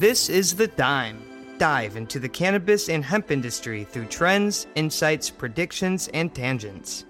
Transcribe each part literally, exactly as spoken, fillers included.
This is The Dime. Dive into the cannabis and hemp industry through trends, insights, predictions, and tangents.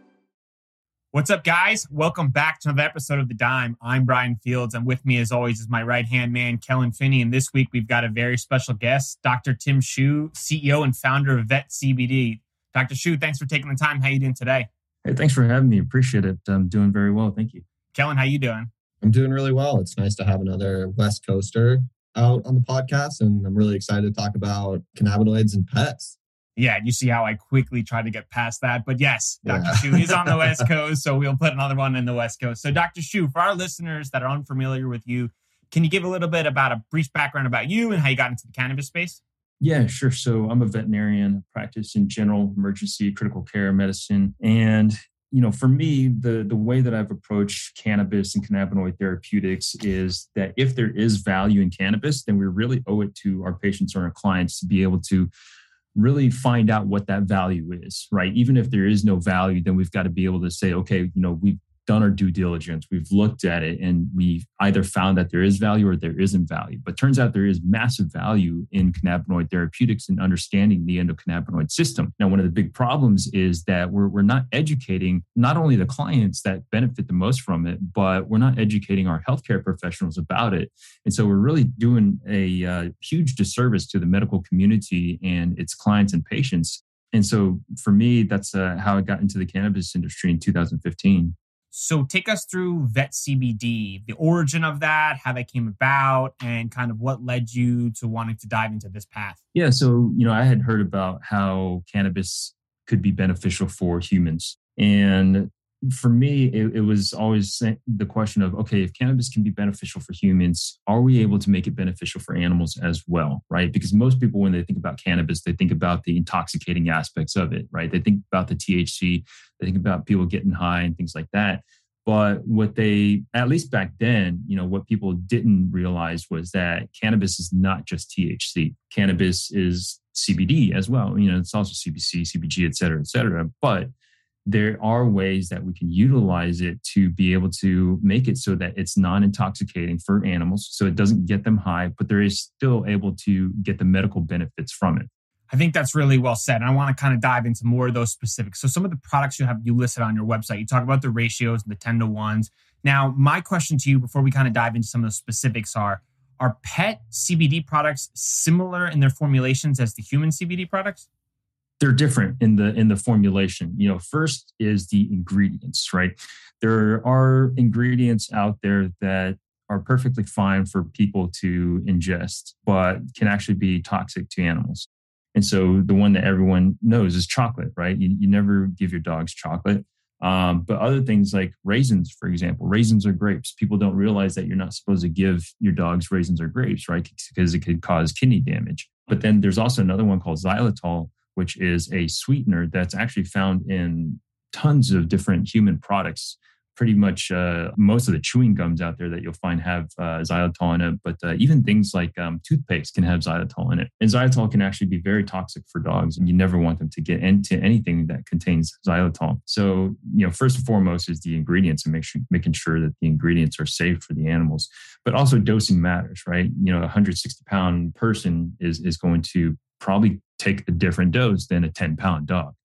What's up, guys? Welcome back to another episode of The Dime. I'm Brian Fields, and with me, as always, is my right-hand man, Kellen Finney. And this week, we've got a very special guest, Doctor Tim Shu, C E O and founder of Vet C B D. Doctor Shu, thanks for taking the time. How you doing today? Hey, thanks for having me. Appreciate it. I'm doing very well. Thank you. Kellen, how you doing? I'm doing really well. It's nice to have another West Coaster out on the podcast, and I'm really excited to talk about cannabinoids and pets. Yeah, you see how I quickly tried to get past that. But yes, Doctor Yeah. Shu is on the West Coast, so we'll put another one in the West Coast. So Doctor Shu, for our listeners that are unfamiliar with you, can you give a little bit about a brief background about you and how you got into the cannabis space? Yeah, sure. So I'm a veterinarian, practice in general emergency critical care medicine. And, you know, for me, the, the way that I've approached cannabis and cannabinoid therapeutics is that if there is value in cannabis, then we really owe it to our patients or our clients to be able to really find out what that value is, right? Even if there is no value, then we've got to be able to say, okay, you know, we've done our due diligence, we've looked at it, and we've either found that there is value or there isn't value. But turns out there is massive value in cannabinoid therapeutics and understanding the endocannabinoid system. Now, one of the big problems is that we're, we're not educating not only the clients that benefit the most from it, but we're not educating our healthcare professionals about it. And so we're really doing a uh, huge disservice to the medical community and its clients and patients. And so for me, that's uh, how I got into the cannabis industry in two thousand fifteen. So take us through Vet C B D, the origin of that, how that came about, and kind of what led you to wanting to dive into this path. Yeah, so, you know, I had heard about how cannabis could be beneficial for humans. And for me, it, it was always the question of, okay, if cannabis can be beneficial for humans, are we able to make it beneficial for animals as well, right? Because most people, when they think about cannabis, they think about the intoxicating aspects of it, right? They think about the T H C, they think about people getting high and things like that. But what they, at least back then, you know, what people didn't realize was that cannabis is not just T H C. Cannabis is C B D as well. You know, it's also C B C, C B G, et cetera, et cetera. But there are ways that we can utilize it to be able to make it so that it's non-intoxicating for animals, so it doesn't get them high, but they're still able to get the medical benefits from it. I think that's really well said. And I want to kind of dive into more of those specifics. So some of the products you have you listed on your website, you talk about the ratios and the ten to ones. Now, my question to you before we kind of dive into some of the specifics are, are pet C B D products similar in their formulations as the human C B D products? They're different in the in the formulation. You know, first is the ingredients, right? There are ingredients out there that are perfectly fine for people to ingest, but can actually be toxic to animals. And so the one that everyone knows is chocolate, right? You, you never give your dogs chocolate. Um, but other things like raisins, for example, raisins or grapes. People don't realize that you're not supposed to give your dogs raisins or grapes, right? Because it could cause kidney damage. But then there's also another one called xylitol, which is a sweetener that's actually found in tons of different human products. Pretty much uh, most of the chewing gums out there that you'll find have uh, xylitol in it, but uh, even things like um, toothpaste can have xylitol in it. And xylitol can actually be very toxic for dogs, and you never want them to get into anything that contains xylitol. So, you know, first and foremost is the ingredients, and make sure, making sure that the ingredients are safe for the animals. But also dosing matters, right? You know, a one hundred sixty pound person is is going to probably take a different dose than a ten pound dog.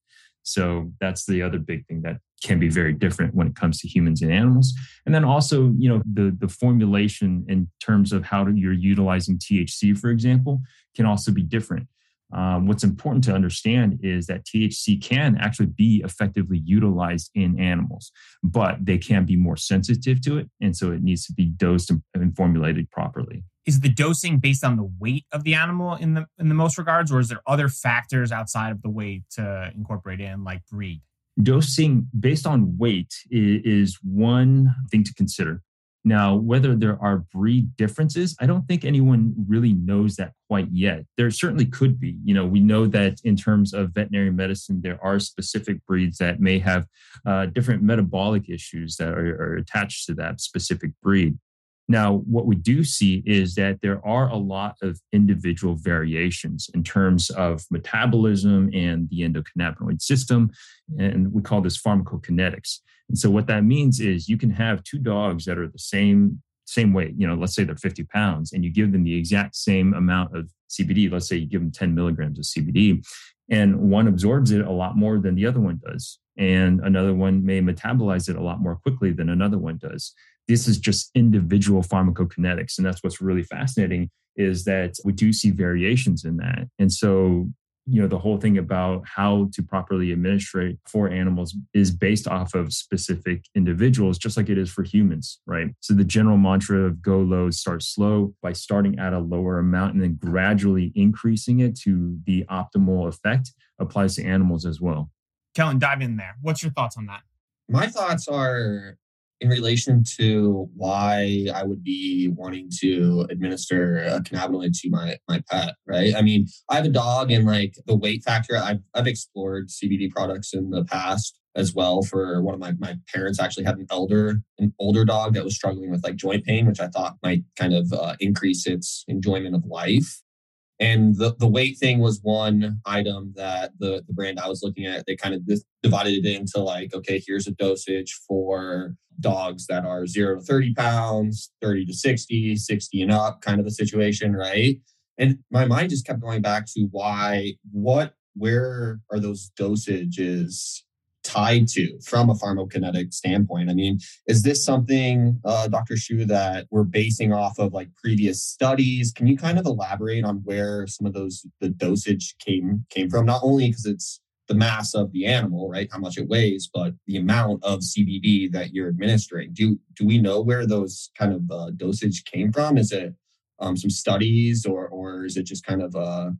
So that's the other big thing that can be very different when it comes to humans and animals. And then also, you know, the, the formulation in terms of how you're utilizing T H C, for example, can also be different. Um, what's important to understand is that T H C can actually be effectively utilized in animals, but they can be more sensitive to it. And so it needs to be dosed and, and formulated properly. Is the dosing based on the weight of the animal in the in the most regards, or is there other factors outside of the weight to incorporate in, like breed? Dosing based on weight is one thing to consider. Now, whether there are breed differences, I don't think anyone really knows that quite yet. There certainly could be. You know, we know that in terms of veterinary medicine, there are specific breeds that may have uh, different metabolic issues that are, are attached to that specific breed. Now, what we do see is that there are a lot of individual variations in terms of metabolism and the endocannabinoid system, and we call this pharmacokinetics. And so what that means is you can have two dogs that are the same same weight, you know, let's say they're fifty pounds and you give them the exact same amount of C B D, let's say you give them ten milligrams of C B D, and one absorbs it a lot more than the other one does. And another one may metabolize it a lot more quickly than another one does. This is just individual pharmacokinetics. And that's what's really fascinating is that we do see variations in that. And so, you know, the whole thing about how to properly administrate for animals is based off of specific individuals, just like it is for humans, right? So the general mantra of go low, start slow by starting at a lower amount and then gradually increasing it to the optimal effect applies to animals as well. Kellen, dive in there. What's your thoughts on that? My thoughts are in relation to why I would be wanting to administer a cannabinoid to my my pet, right? I mean, I have a dog and like the weight factor, I've, I've explored C B D products in the past as well for one of my, my parents actually had an elder, an older dog that was struggling with like joint pain, which I thought might kind of uh, increase its enjoyment of life. And the, the weight thing was one item that the, the brand I was looking at, they kind of divided it into like, okay, here's a dosage for dogs that are zero to thirty pounds, thirty to sixty, sixty and up kind of a situation, right? And my mind just kept going back to why, what, where are those dosages tied to from a pharmacokinetic standpoint? I mean, is this something, uh, Doctor Shu, that we're basing off of like previous studies? Can you kind of elaborate on where some of those, the dosage came came from? Not only because it's the mass of the animal, right? How much it weighs, but the amount of C B D that you're administering. Do do we know where those kind of uh, dosage came from? Is it um, some studies or or is it just kind of uh,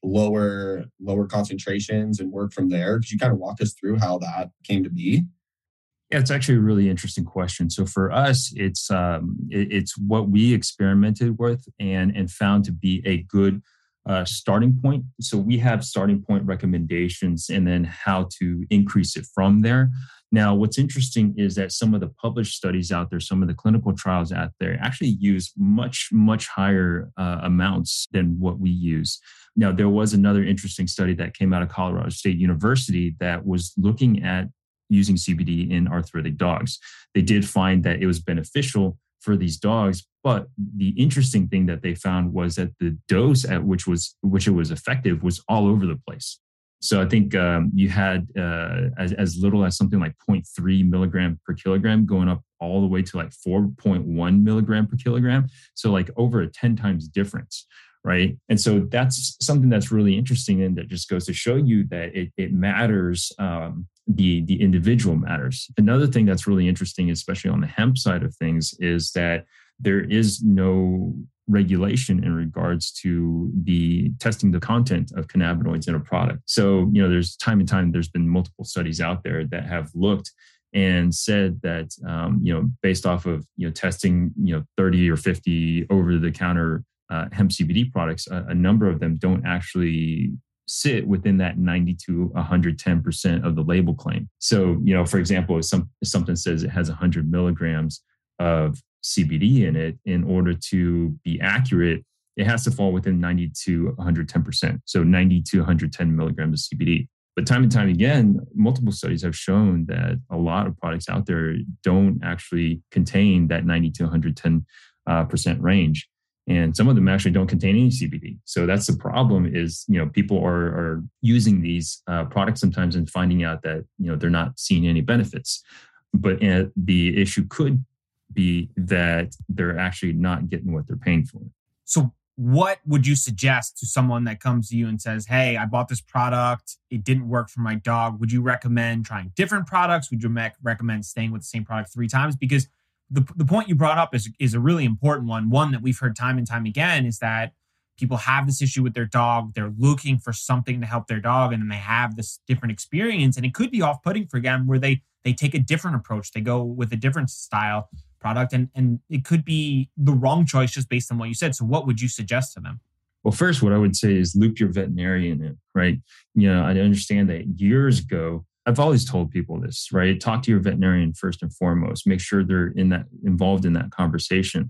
lower lower concentrations and work from there? Could you kind of walk us through how that came to be? Yeah, it's actually a really interesting question. So for us, it's um, it, it's what we experimented with and and found to be a good uh, starting point. So we have starting point recommendations and then how to increase it from there. Now, what's interesting is that some of the published studies out there, some of the clinical trials out there actually use much, much higher uh, amounts than what we use. Now, there was another interesting study that came out of Colorado State University that was looking at using C B D in arthritic dogs. They did find that it was beneficial for these dogs, but the interesting thing that they found was that the dose at which was which it was effective was all over the place. So I think um, you had uh, as, as little as something like zero point three milligram per kilogram going up all the way to like four point one milligram per kilogram. So like over a ten times difference, right? And so that's something that's really interesting and that just goes to show you that it, it matters, um, the, the individual matters. Another thing that's really interesting, especially on the hemp side of things, is that there is no regulation in regards to the testing the content of cannabinoids in a product. So, you know, there's time and time, there's been multiple studies out there that have looked and said that, um, you know, based off of, you know, testing, you know, thirty or fifty over the counter uh, hemp C B D products, a, a number of them don't actually sit within that ninety to one hundred ten percent of the label claim. So, you know, for example, if, some, if something says it has one hundred milligrams of C B D in it, in order to be accurate, it has to fall within ninety to one hundred ten percent. So ninety to one hundred ten milligrams of C B D. But time and time again, multiple studies have shown that a lot of products out there don't actually contain that ninety to one hundred ten uh, percent range. And some of them actually don't contain any C B D. So that's the problem is, you know, people are, are using these uh, products sometimes and finding out that, you know, they're not seeing any benefits. But uh, the issue could be that they're actually not getting what they're paying for. So what would you suggest to someone that comes to you and says, hey, I bought this product, it didn't work for my dog. Would you recommend trying different products? Would you rec- recommend staying with the same product three times? Because the, the point you brought up is, is a really important one. One that we've heard time and time again is that people have this issue with their dog. They're looking for something to help their dog, and then they have this different experience. And it could be off-putting for them where they they take a different approach. They go with a different style product, and, and it could be the wrong choice just based on what you said. So what would you suggest to them? Well, first, what I would say is loop your veterinarian in, right? You know, I understand that years ago, I've always told people this, right? Talk to your veterinarian first and foremost. Make sure they're in that involved in that conversation.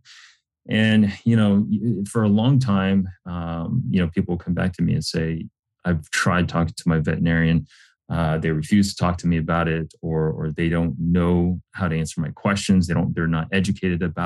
And, you know, for a long time, um, you know, people come back to me and say, I've tried talking to my veterinarian. Uh, they refuse to talk to me about it, or or they don't know how to answer my questions. They don't, they're not educated about it.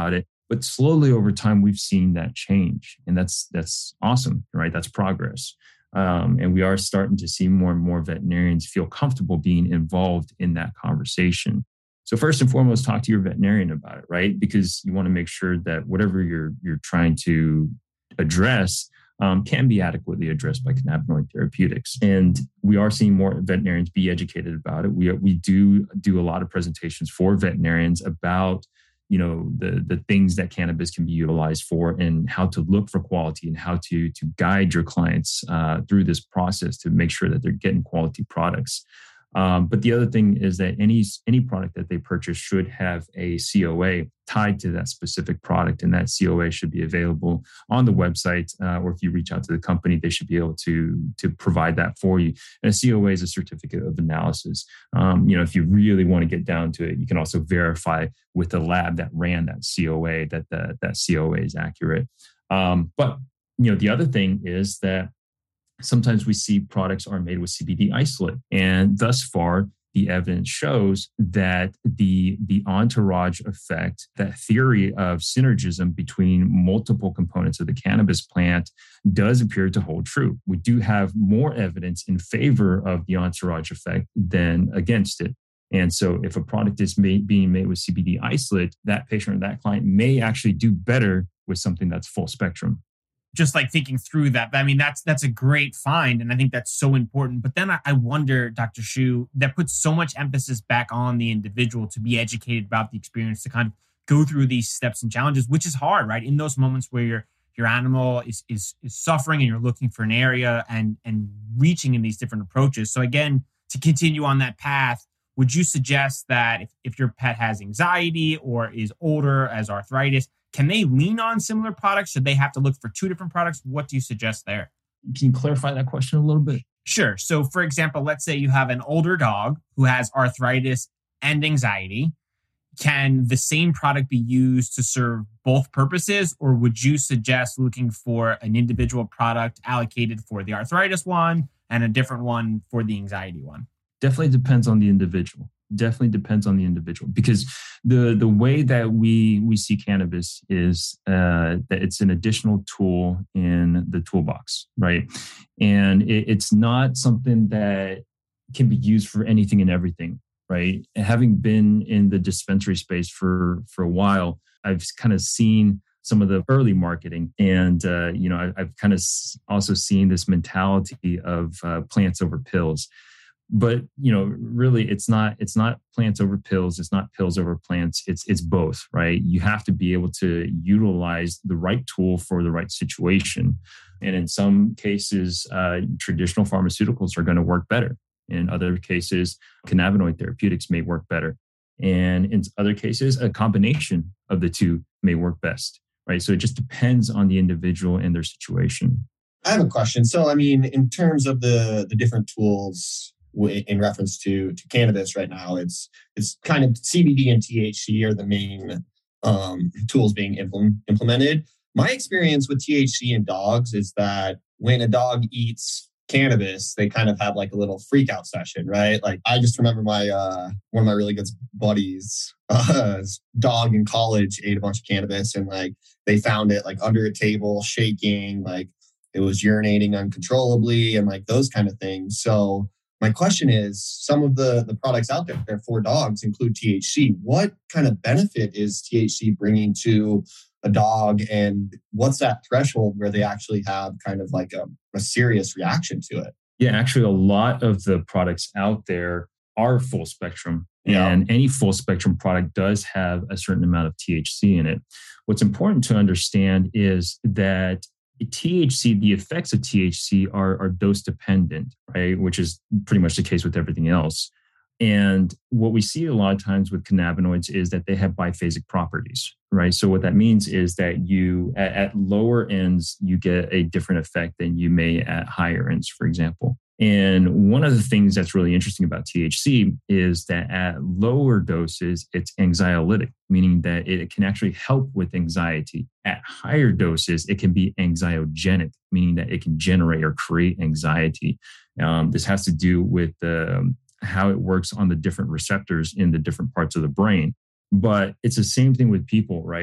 But slowly over time, we've seen that change. And that's that's awesome, right? That's progress. Um, and we are starting to see more and more veterinarians feel comfortable being involved in that conversation. So first and foremost, talk to your veterinarian about it, right? Because you want to make sure that whatever you're you're trying to address um, can be adequately addressed by cannabinoid therapeutics. And we are seeing more veterinarians be educated about it. We we do do a lot of presentations for veterinarians about, you know, the the things that cannabis can be utilized for and how to look for quality and how to to guide your clients uh, through this process to make sure that they're getting quality products. Um, but the other thing is that any any product that they purchase should have a C O A tied to that specific product, and that C O A should be available on the website, uh, or if you reach out to the company, they should be able to to provide that for you. And a C O A is a certificate of analysis. Um, you know, if you really want to get down to it, you can also verify with the lab that ran that C O A that the, that C O A is accurate. Um, but you know, the other thing is that sometimes we see products are made with C B D isolate. And thus far, the evidence shows that the, the entourage effect, that theory of synergism between multiple components of the cannabis plant does appear to hold true. We do have more evidence in favor of the entourage effect than against it. And so if a product is made, being made with C B D isolate, that patient or that client may actually do better with something that's full spectrum. Just like thinking through that. I mean, that's that's a great find. And I think that's so important. But then I, I wonder, Doctor Shu, that puts so much emphasis back on the individual to be educated about the experience, to kind of go through these steps and challenges, which is hard, right? In those moments where your your animal is is is suffering and you're looking for an area and and reaching in these different approaches. So again, to continue on that path, would you suggest that if, if your pet has anxiety or is older, as arthritis, can they lean on similar products? Should they have to look for two different products? What do you suggest there? Can you clarify that question a little bit? Sure. So for example, let's say you have an older dog who has arthritis and anxiety. Can the same product be used to serve both purposes? Or would you suggest looking for an individual product allocated for the arthritis one and a different one for the anxiety one? Definitely depends on the individual. Definitely depends on the individual, because the the way that we we see cannabis is uh, that it's an additional tool in the toolbox, right? And it, it's not something that can be used for anything and everything, right? And having been in the dispensary space for for a while, I've kind of seen some of the early marketing, and uh, you know, I, I've kind of also seen this mentality of uh, plants over pills. But, you know, really, it's not it's not plants over pills. It's not pills over plants. It's it's both, right? You have to be able to utilize the right tool for the right situation. And in some cases, uh, traditional pharmaceuticals are going to work better. In other cases, cannabinoid therapeutics may work better. And in other cases, a combination of the two may work best, right? So it just depends on the individual and their situation. I have a question. So, I mean, in terms of the the different tools in reference to, to cannabis right now, it's it's kind of C B D and T H C are the main um, tools being implement, implemented. My experience with T H C in dogs is that when a dog eats cannabis, they kind of have like a little freak out session, right? Like I just remember my uh, one of my really good buddies' uh, dog in college ate a bunch of cannabis, and like they found it like under a table, shaking, like it was urinating uncontrollably, and like those kind of things. So my question is, some of the, the products out there for dogs include T H C. What kind of benefit is T H C bringing to a dog? And what's that threshold where they actually have kind of like a, a serious reaction to it? Yeah, actually, a lot of the products out there are full spectrum. Yeah. And any full spectrum product does have a certain amount of T H C in it. What's important to understand is that T H C, the effects of T H C are, are dose dependent, right? Which is pretty much the case with everything else. And what we see a lot of times with cannabinoids is that they have biphasic properties, right? So what that means is that you, at, at lower ends, you get a different effect than you may at higher ends, for example. And one of the things that's really interesting about T H C is that at lower doses, it's anxiolytic, meaning that it can actually help with anxiety. At higher doses, it can be anxiogenic, meaning that it can generate or create anxiety. Um, this has to do with the, how it works on the different receptors in the different parts of the brain. But it's the same thing with people, right?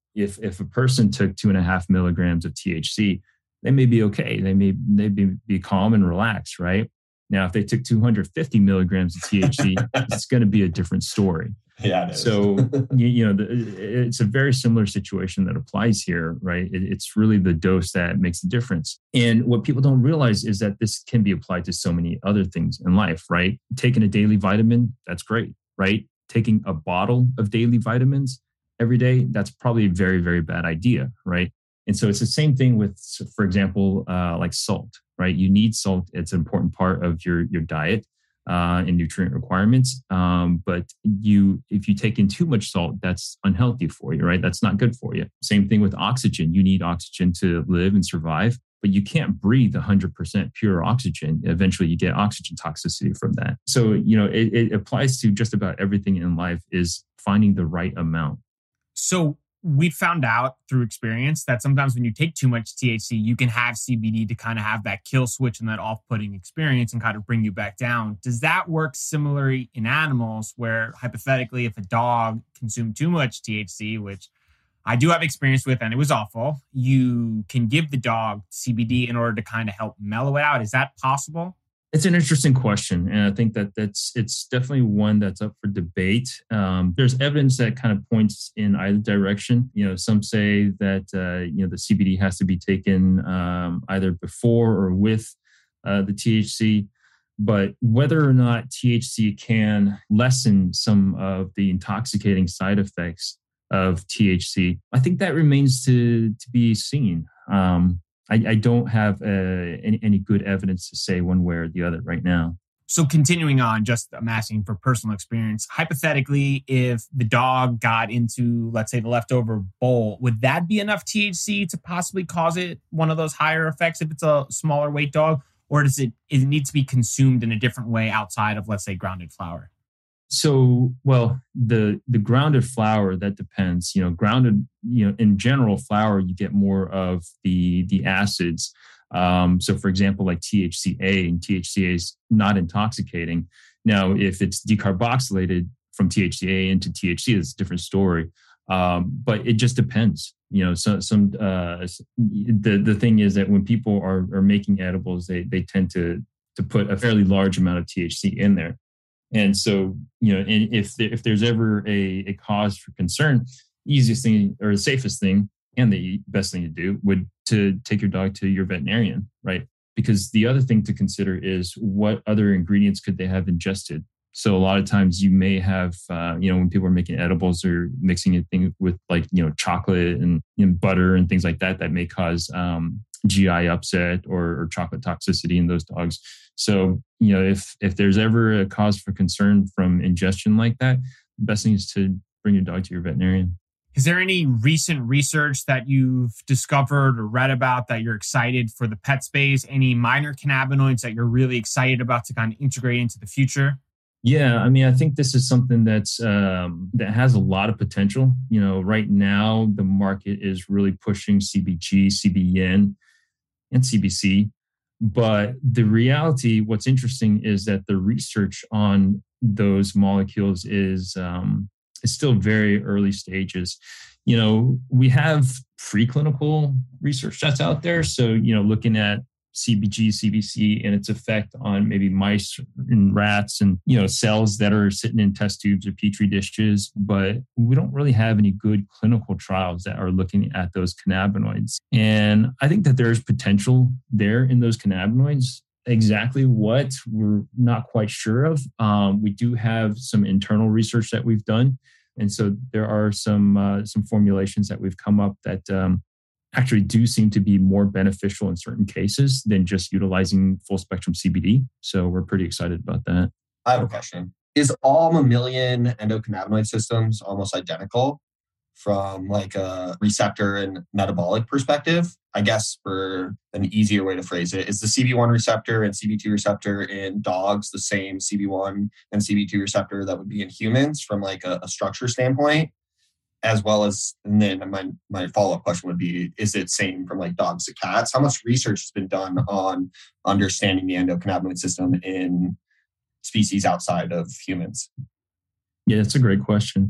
if if a person took two and a half milligrams of T H C, they may be okay. They may they be, be calm and relaxed, right? Now, if they took two hundred fifty milligrams of T H C, it's going to be a different story. Yeah. It is. So, you, you know, the, it's a very similar situation that applies here, right? It, it's really the dose that makes the difference. And what people don't realize is that this can be applied to so many other things in life, right? Taking a daily vitamin, that's great, right? Taking a bottle of daily vitamins every day, that's probably a very, very bad idea, right? And so it's the same thing with, for example, uh, like salt, right? You need salt. It's an important part of your, your diet uh, and nutrient requirements. Um, but you, if you take in too much salt, that's unhealthy for you, right? That's not good for you. Same thing with oxygen. You need oxygen to live and survive, but you can't breathe one hundred percent pure oxygen. Eventually you get oxygen toxicity from that. So, you know, it, it applies to just about everything in life, is finding the right amount. So we found out through experience that sometimes when you take too much T H C, you can have C B D to kind of have that kill switch and that off-putting experience and kind of bring you back down. Does that work similarly in animals where hypothetically, if a dog consumed too much T H C, which I do have experience with and it was awful, you can give the dog C B D in order to kind of help mellow it out? Is that possible? It's an interesting question, and I think that that's it's definitely one that's up for debate. Um, there's evidence that kind of points in either direction. You know, some say that uh, you know the C B D has to be taken um, either before or with uh, the T H C, but whether or not T H C can lessen some of the intoxicating side effects of T H C, I think that remains to to be seen. Um, I, I don't have uh, any, any good evidence to say one way or the other right now. So continuing on, just I'm asking for personal experience. Hypothetically, if the dog got into, let's say, the leftover bowl, would that be enough T H C to possibly cause it one of those higher effects if it's a smaller weight dog? Or does it, it need to be consumed in a different way outside of, let's say, grounded flour? So, well, the the grounded flour, that depends. You know, grounded, you know, in general, flour, you get more of the the acids. Um, so, for example, like T H C A, and T H C A is not intoxicating. Now, if it's decarboxylated from T H C A into T H C, it's a different story. Um, but it just depends. You know, so, some uh, the the thing is that when people are are making edibles, they they tend to to put a fairly large amount of T H C in there. And so, you know, if there, if there's ever a, a cause for concern, easiest thing or the safest thing and the best thing to do would to take your dog to your veterinarian, right? Because the other thing to consider is what other ingredients could they have ingested. So a lot of times you may have, uh, you know, when people are making edibles or mixing a thing with like, you know, chocolate and, you know, butter and things like that, that may cause um, G I upset or, or chocolate toxicity in those dogs. So, you know, if if there's ever a cause for concern from ingestion like that, the best thing is to bring your dog to your veterinarian. Is there any recent research that you've discovered or read about that you're excited for the pet space? Any minor cannabinoids that you're really excited about to kind of integrate into the future? Yeah, I mean, I think this is something that's um, that has a lot of potential. You know, right now the market is really pushing C B G, C B N, and C B C. But the reality, what's interesting is that the research on those molecules is um, is still very early stages. You know, we have preclinical research that's out there. So, you know, looking at C B G, C B C and its effect on maybe mice and rats and, you know, cells that are sitting in test tubes or petri dishes. But we don't really have any good clinical trials that are looking at those cannabinoids. And I think that there's potential there in those cannabinoids. Exactly what we're not quite sure of. Um, we do have some internal research that we've done. And so there are some uh, some formulations that we've come up that um, actually do seem to be more beneficial in certain cases than just utilizing full spectrum C B D. So we're pretty excited about that. I have a question. Is all mammalian endocannabinoid systems almost identical from like a receptor and metabolic perspective? I guess for an easier way to phrase it, is the C B one receptor and C B two receptor in dogs the same C B one and C B two receptor that would be in humans from like a, a structure standpoint? As well as, and then my, my follow-up question would be, is it same from like dogs to cats? How much research has been done on understanding the endocannabinoid system in species outside of humans? Yeah, that's a great question.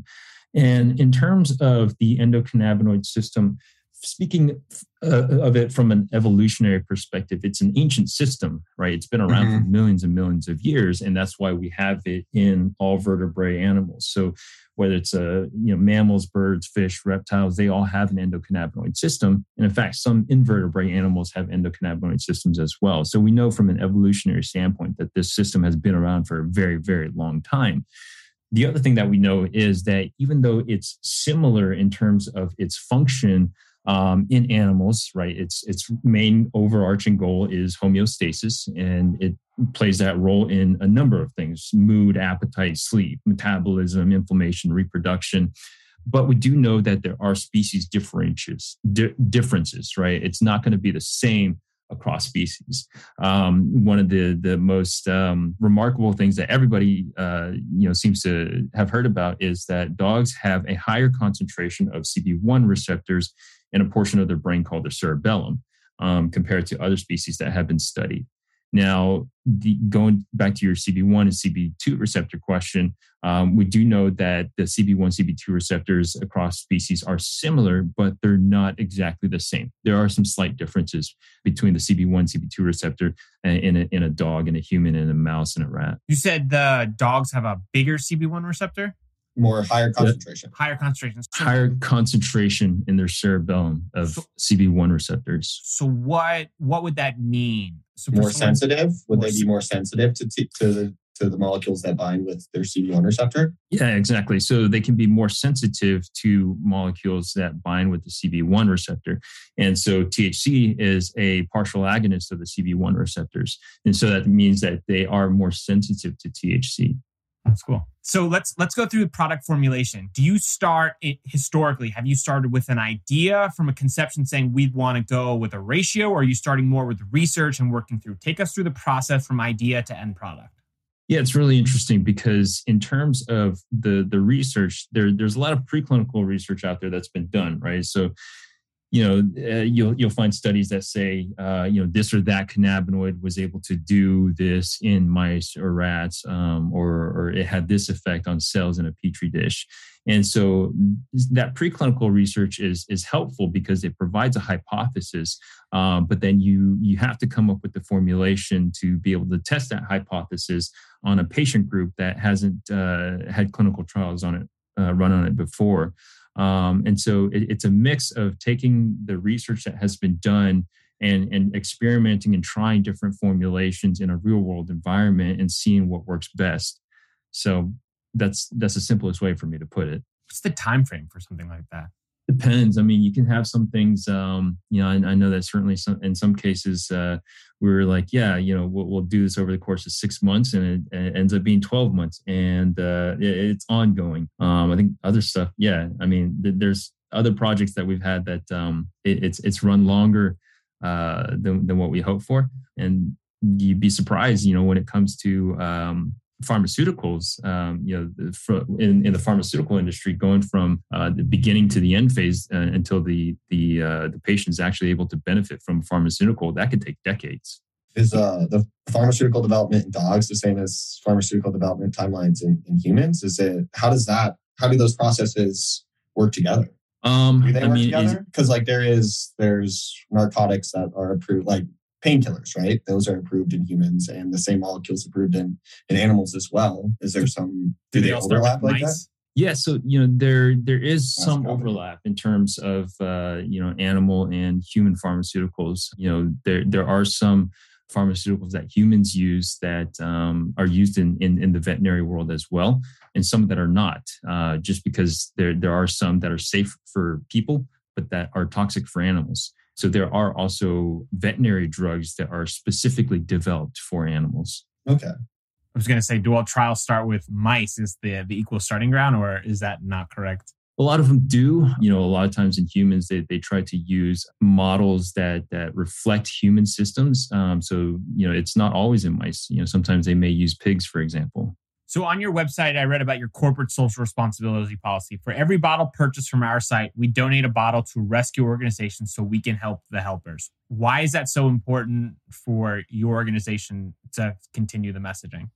And in terms of the endocannabinoid system, speaking uh, of it from an evolutionary perspective, it's an ancient system, right? It's been around mm-hmm. for millions and millions of years, and that's why we have it in all vertebrate animals. So whether it's uh, you know mammals, birds, fish, reptiles, they all have an endocannabinoid system. And in fact, some invertebrate animals have endocannabinoid systems as well. So we know from an evolutionary standpoint that this system has been around for a very, very long time. The other thing that we know is that even though it's similar in terms of its function um, in animals, right, its its main overarching goal is homeostasis, and it plays that role in a number of things: mood, appetite, sleep, metabolism, inflammation, reproduction. But we do know that there are species differences, di- differences, right? It's not going to be the same across species. Um, one of the the most um, remarkable things that everybody uh, you know seems to have heard about is that dogs have a higher concentration of C B one receptors in a portion of their brain called their cerebellum, um, compared to other species that have been studied. Now, the, going back to your C B one and C B two receptor question, um, we do know that the C B one, C B two receptors across species are similar, but they're not exactly the same. There are some slight differences between the C B one, C B two receptor in a, in a dog, and a human, and a mouse, and a rat. You said the dogs have a bigger C B one receptor? More higher concentration. Higher concentration. So, higher concentration in their cerebellum of so, C B one receptors. So what what would that mean? So more sensitive? Would more they be more sensitive to t- to the to the molecules that bind with their C B one receptor? Yeah, exactly. So they can be more sensitive to molecules that bind with the C B one receptor. And so T H C is a partial agonist of the C B one receptors. And so that means that they are more sensitive to T H C. That's cool. So let's let's go through the product formulation. Do you start it, historically? Have you started with an idea from a conception saying we'd want to go with a ratio, or are you starting more with research and working through? Take us through the process from idea to end product. Yeah, it's really interesting because in terms of the the research, there there's a lot of preclinical research out there that's been done, right? So, you know, uh, you'll you'll find studies that say, uh, you know, this or that cannabinoid was able to do this in mice or rats, um, or or it had this effect on cells in a petri dish. And so that preclinical research is is helpful because it provides a hypothesis, um, but then you you have to come up with the formulation to be able to test that hypothesis on a patient group that hasn't uh, had clinical trials on it uh, run on it before. Um, and so it, it's a mix of taking the research that has been done and, and experimenting and trying different formulations in a real world environment and seeing what works best. So that's that's the simplest way for me to put it. What's the time frame for something like that? Depends. I mean, you can have some things, um, you know, I, I know that certainly some, in some cases uh, we were like, yeah, you know, we'll, we'll do this over the course of six months and it, it ends up being twelve months and uh, it, it's ongoing. Um, I think other stuff, yeah, I mean, th- there's other projects that we've had that um, it, it's it's run longer uh, than, than what we hoped for. And you'd be surprised, you know, when it comes to um, pharmaceuticals, um, you know, in, in the pharmaceutical industry, going from uh, the beginning to the end phase uh, until the the uh, the patient is actually able to benefit from a pharmaceutical, that could take decades. Is uh, the pharmaceutical development in dogs the same as pharmaceutical development timelines in, in humans? Is it how does that how do those processes work together? Um, do they I work mean, together? Because like there is there's narcotics that are approved, like painkillers, right? Those are approved in humans, and the same molecules approved in, in animals as well. Is there some? Do, do they, they overlap like that? Yeah, so you know there there is That's some overlap in terms of uh, you know animal and human pharmaceuticals. You know there there are some pharmaceuticals that humans use that um, are used in, in in the veterinary world as well, and some that are not. Uh, just because there there are some that are safe for people, but that are toxic for animals. So there are also veterinary drugs that are specifically developed for animals. Okay. I was going to say, do all trials start with mice? Is the, the equal starting ground, or is that not correct? A lot of them do. You know, a lot of times in humans, they they try to use models that that reflect human systems. Um, so, you know, it's not always in mice. You know, sometimes they may use pigs, for example. So on your website, I read about your corporate social responsibility policy. For every bottle purchased from our site, we donate a bottle to a rescue organization so we can help the helpers. Why is that so important for your organization to continue the messaging?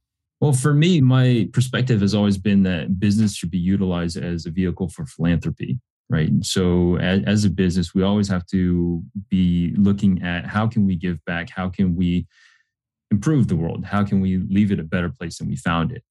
Well, for me, my perspective has always been that business should be utilized as a vehicle for philanthropy, right? So as, as a business, we always have to be looking at how can we give back? How can we improve the world? How can we leave it a better place than we found it?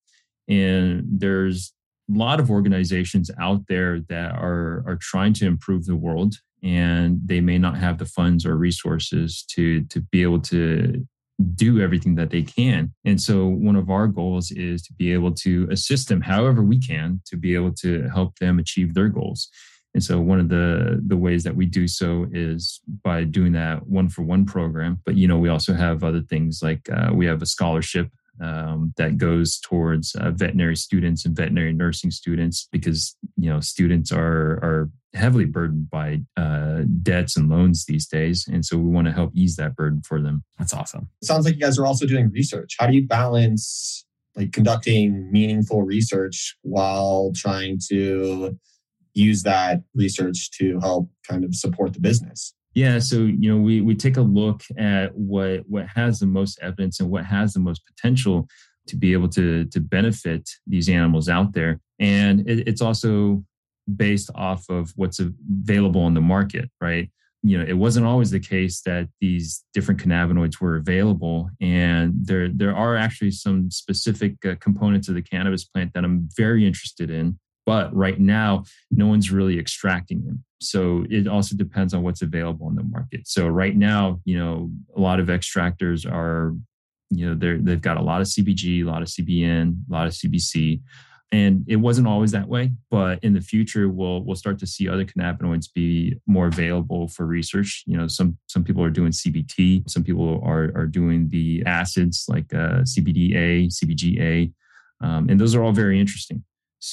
And there's a lot of organizations out there that are, are trying to improve the world, and they may not have the funds or resources to, to be able to do everything that they can. And so one of our goals is to be able to assist them however we can to be able to help them achieve their goals. And so one of the, the ways that we do so is by doing that one-for-one program. But, you know, we also have other things like uh, we have a scholarship um, that goes towards uh, veterinary students and veterinary nursing students because, you know, students are, are heavily burdened by uh, debts and loans these days. And so we want to help ease that burden for them. That's awesome. It sounds like you guys are also doing research. How do you balance like conducting meaningful research while trying to use that research to help kind of support the business? Yeah, so you know, we we take a look at what what has the most evidence and what has the most potential to be able to to benefit these animals out there, and it, it's also based off of what's available on the market, right? You know, it wasn't always the case that these different cannabinoids were available, and there there are actually some specific uh, components of the cannabis plant that I'm very interested in. But right now, no one's really extracting them. So it also depends on what's available on the market. So right now, you know, a lot of extractors are, you know, they're, they've got a lot of C B G, a lot of C B N, a lot of C B C. And it wasn't always that way. But in the future, we'll we'll start to see other cannabinoids be more available for research. You know, some some people are doing C B T. Some people are, are doing the acids like uh, C B D A, C B G A. Um, and those are all very interesting.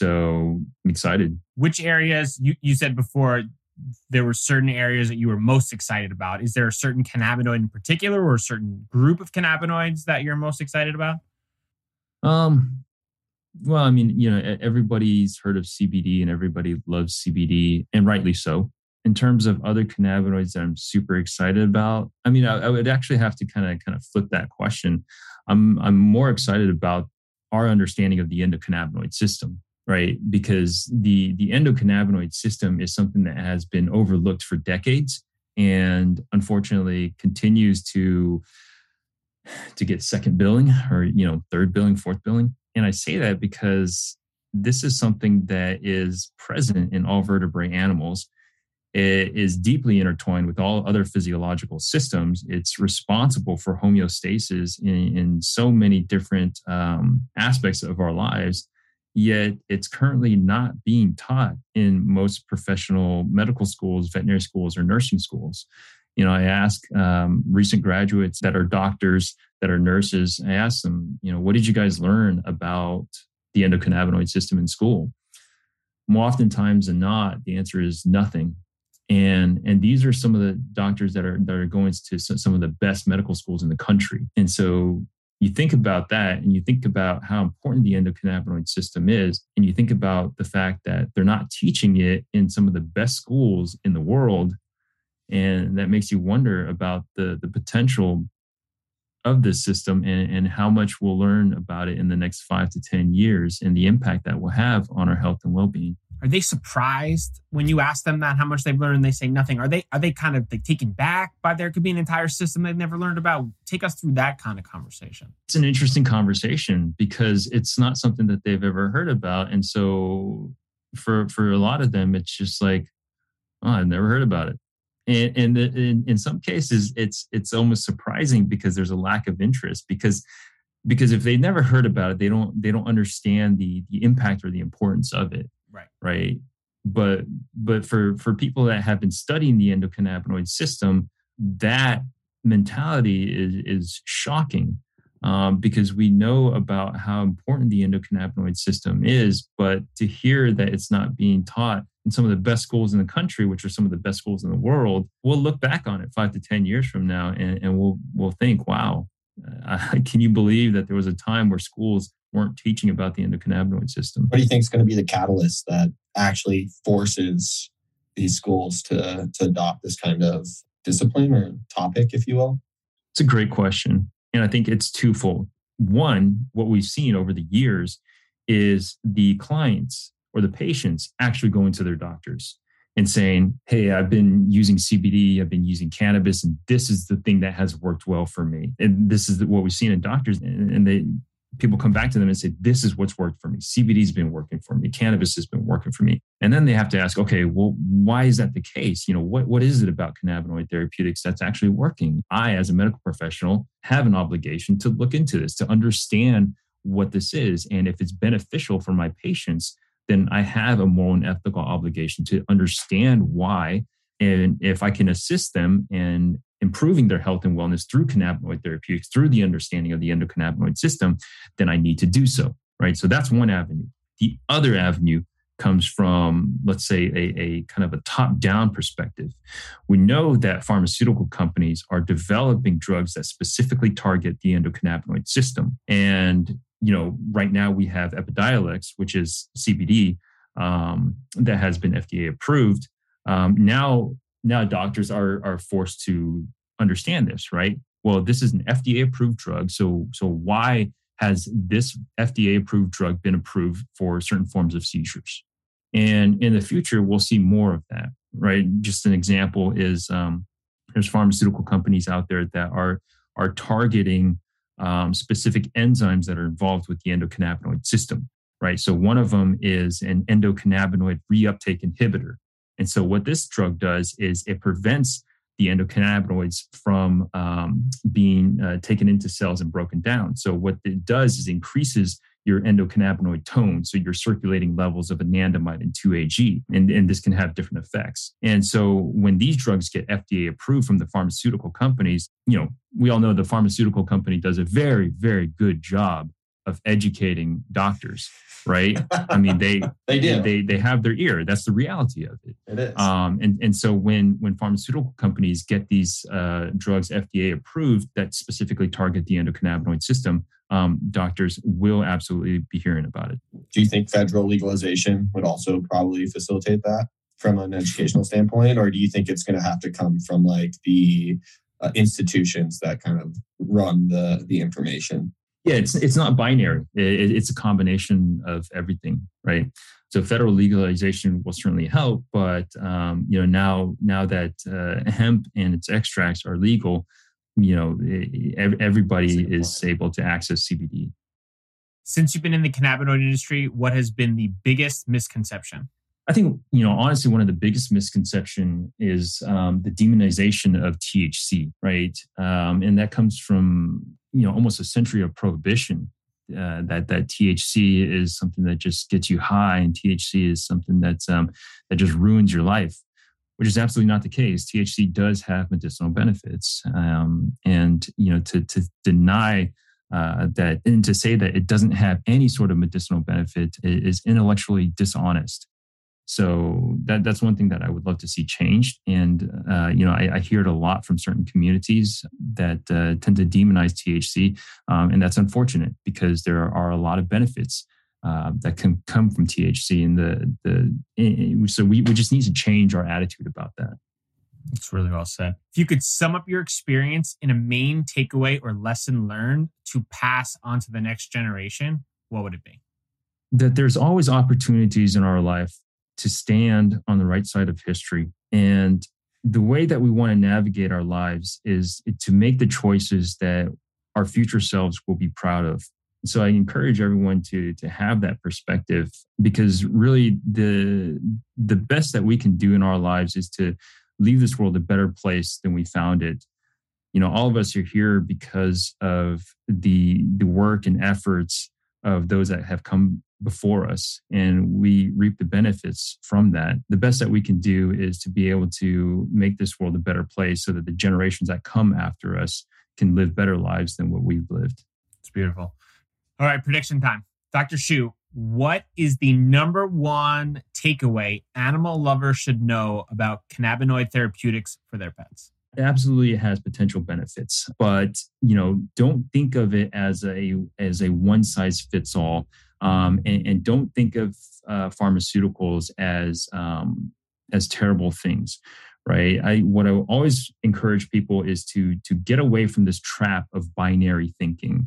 So I'm excited. Which areas, you, you said before, there were certain areas that you were most excited about. Is there a certain cannabinoid in particular or a certain group of cannabinoids that you're most excited about? Um, well, I mean, you know, everybody's heard of C B D and everybody loves C B D, and rightly so. In terms of other cannabinoids that I'm super excited about, I mean, I, I would actually have to kind of kind of flip that question. I'm I'm more excited about our understanding of the endocannabinoid system. Right, because the the endocannabinoid system is something that has been overlooked for decades, and unfortunately continues to to get second billing, or you know, third billing, fourth billing. And I say that because this is something that is present in all vertebrate animals. It is deeply intertwined with all other physiological systems. It's responsible for homeostasis in, in so many different um, aspects of our lives. Yet it's currently not being taught in most professional medical schools, veterinary schools, or nursing schools. You know, I ask um, recent graduates that are doctors, that are nurses, I ask them, you know, what did you guys learn about the endocannabinoid system in school? More oftentimes than not, the answer is nothing. And, and these are some of the doctors that are, that are going to some of the best medical schools in the country. And so you think about that, and you think about how important the endocannabinoid system is, and you think about the fact that they're not teaching it in some of the best schools in the world, and that makes you wonder about the, the potential of this system and, and how much we'll learn about it in the next five to ten years and the impact that will have on our health and well-being. Are they surprised when you ask them that, how much they've learned, and they say nothing? Are they are they kind of like taken back by there could be an entire system they've never learned about? Take us through that kind of conversation. It's an interesting conversation because it's not something that they've ever heard about. And so for for a lot of them, it's just like, oh, I've never heard about it. And, and in, in some cases, it's it's almost surprising because there's a lack of interest because because if they never heard about it, they don't they don't understand the the impact or the importance of it. Right. Right. But but for, for people that have been studying the endocannabinoid system, that mentality is, is shocking um, because we know about how important the endocannabinoid system is. But to hear that it's not being taught in some of the best schools in the country, which are some of the best schools in the world, we'll look back on it five to ten years from now and, and we'll we'll think, wow, uh, can you believe that there was a time where schools weren't teaching about the endocannabinoid system? What do you think is going to be the catalyst that actually forces these schools to, to adopt this kind of discipline or topic, if you will? It's a great question. And I think it's twofold. one, what we've seen over the years is the clients or the patients actually going to their doctors and saying, hey, I've been using C B D, I've been using cannabis, and this is the thing that has worked well for me. And this is what we've seen in doctors. And they people come back to them and say, this is what's worked for me. C B D has been working for me. Cannabis has been working for me. And then they have to ask, okay, well, why is that the case? You know, what, what is it about cannabinoid therapeutics that's actually working? I, as a medical professional, have an obligation to look into this, to understand what this is. And if it's beneficial for my patients, then I have a moral and ethical obligation to understand why. And if I can assist them in improving their health and wellness through cannabinoid therapeutics, through the understanding of the endocannabinoid system, then I need to do so, right? So that's one avenue. The other avenue comes from, let's say, a, a kind of a top-down perspective. We know that pharmaceutical companies are developing drugs that specifically target the endocannabinoid system. And you know, right now we have Epidiolex, which is C B D, um, that has been F D A approved. Um, now, now doctors are are forced to understand this, right? Well, this is an F D A approved drug, so so why has this F D A approved drug been approved for certain forms of seizures? And in the future, we'll see more of that, right? Just an example is um, there's pharmaceutical companies out there that are are targeting Um, specific enzymes that are involved with the endocannabinoid system, right? So one of them is an endocannabinoid reuptake inhibitor. And so what this drug does is it prevents the endocannabinoids from um, being uh, taken into cells and broken down. So what it does is increases your endocannabinoid tone, so your circulating levels of anandamide and two A G, and, and this can have different effects. And so when these drugs get F D A approved from the pharmaceutical companies, you know, we all know the pharmaceutical company does a very, very good job of educating doctors, right? I mean, they they do. They they have their ear. That's the reality of it. It is. Um, and and so when when pharmaceutical companies get these uh, drugs F D A approved that specifically target the endocannabinoid system, um, doctors will absolutely be hearing about it. Do you think federal legalization would also probably facilitate that from an educational standpoint, or do you think it's going to have to come from like the uh, institutions that kind of run the the information? Yeah, it's it's not binary. It, it's a combination of everything, right? So federal legalization will certainly help, but um, you know now now that uh, hemp and its extracts are legal, you know everybody is able to access C B D. Since you've been in the cannabinoid industry, what has been the biggest misconception? I think, you know, honestly, one of the biggest misconception is um, the demonization of T H C, right? Um, and that comes from, you know, almost a century of prohibition, uh, that that T H C is something that just gets you high, and T H C is something that's um, that just ruins your life, which is absolutely not the case. T H C does have medicinal benefits, um, and you know, to to deny uh, that and to say that it doesn't have any sort of medicinal benefit is intellectually dishonest. So that that's one thing that I would love to see changed. And, uh, you know, I, I hear it a lot from certain communities that uh, tend to demonize T H C. Um, and that's unfortunate because there are a lot of benefits uh, that can come from T H C. And the the so we, we just need to change our attitude about that. That's really well said. If you could sum up your experience in a main takeaway or lesson learned to pass on to the next generation, what would it be? That there's always opportunities in our life to stand on the right side of history. And the way that we want to navigate our lives is to make the choices that our future selves will be proud of. So I encourage everyone to, to have that perspective, because really the, the best that we can do in our lives is to leave this world a better place than we found it. You know, all of us are here because of the, the work and efforts of those that have come before us, and we reap the benefits from that. The best that we can do is to be able to make this world a better place so that the generations that come after us can live better lives than what we've lived. It's beautiful. All right, prediction time. Doctor Shu, what is the number one takeaway animal lovers should know about cannabinoid therapeutics for their pets? It absolutely has potential benefits, but you know, don't think of it as a as a one size fits all. Um, and, and don't think of uh, pharmaceuticals as um, as terrible things, right? I what I always encourage people is to to get away from this trap of binary thinking.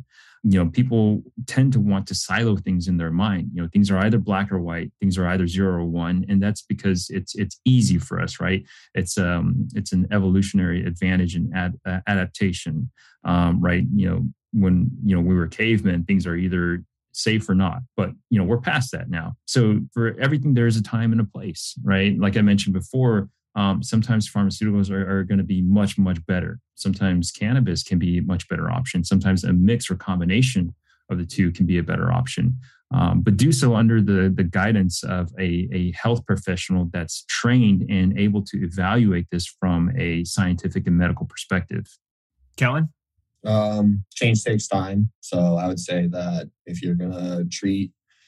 you know, people tend to want to silo things in their mind. You know, things are either black or white, things are either zero or one. And that's because it's it's easy for us, right? It's um it's an evolutionary advantage in ad, uh, adaptation, um, right? You know, when, you know, we were cavemen, things are either safe or not, but, you know, we're past that now. So for everything, there's a time and a place, right? Like I mentioned before, Um, sometimes pharmaceuticals are, are going to be much, much better. Sometimes cannabis can be a much better option. Sometimes a mix or combination of the two can be a better option. Um, but do so under the, the guidance of a, a health professional that's trained and able to evaluate this from a scientific and medical perspective. Kellen? Um, change takes time. So I would say that if you're going to treat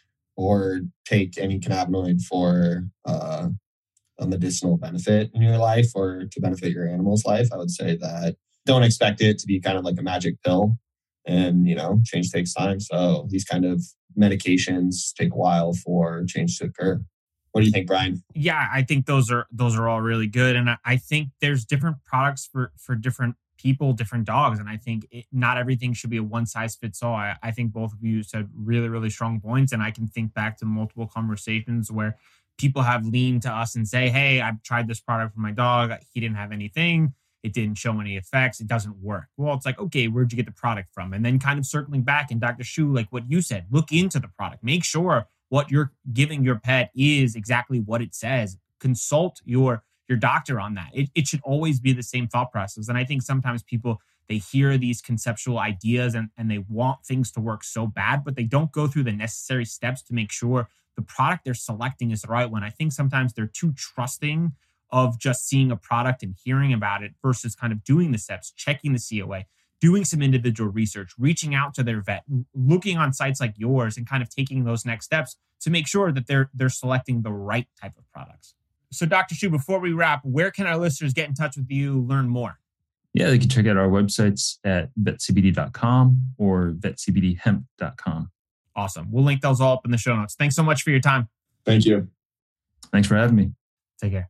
or take any cannabinoid for uh, a medicinal benefit in your life or to benefit your animal's life, I would say that don't expect it to be kind of like a magic pill. And, you know, change takes time. So these kind of medications take a while for change to occur. What do you think, Brian? Yeah, I think those are those are all really good. And I, I think there's different products for, for different people, different dogs. And I think it, not everything should be a one size fits all. I, I think both of you said really, really strong points. And I can think back to multiple conversations where people have leaned to us and say, hey, I've tried this product for my dog. He didn't have anything. It didn't show any effects. It doesn't work. Well, it's like, okay, where'd you get the product from? And then kind of circling back, and Doctor Shu, like what you said, look into the product. Make sure what you're giving your pet is exactly what it says. Consult your, your doctor on that. It, it should always be the same thought process. And I think sometimes people, they hear these conceptual ideas and, and they want things to work so bad, but they don't go through the necessary steps to make sure the product they're selecting is the right one. I think sometimes they're too trusting of just seeing a product and hearing about it versus kind of doing the steps, checking the C O A, doing some individual research, reaching out to their vet, looking on sites like yours and kind of taking those next steps to make sure that they're they're selecting the right type of products. So Doctor Shu, before we wrap, where can our listeners get in touch with you, learn more? Yeah, they can check out our websites at vet c b d dot com or vet c b d hemp dot com. Awesome. We'll link those all up in the show notes. Thanks so much for your time. Thank you. Thanks for having me. Take care.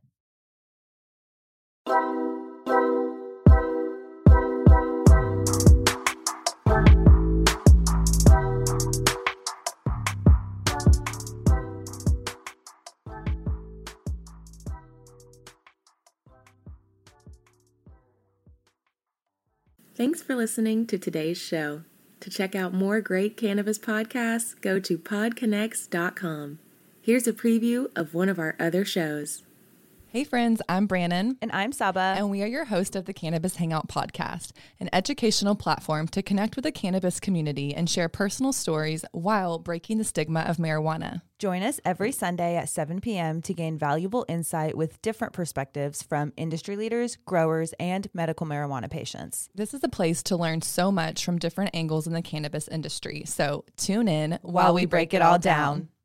Thanks for listening to today's show. To check out more great cannabis podcasts, go to pod connects dot com. Here's a preview of one of our other shows. Hey friends, I'm Brannon. And I'm Saba. And we are your host of the Cannabis Hangout podcast, an educational platform to connect with the cannabis community and share personal stories while breaking the stigma of marijuana. Join us every Sunday at seven p.m. to gain valuable insight with different perspectives from industry leaders, growers, and medical marijuana patients. This is a place to learn so much from different angles in the cannabis industry. So tune in while, while we break, break it all down. down.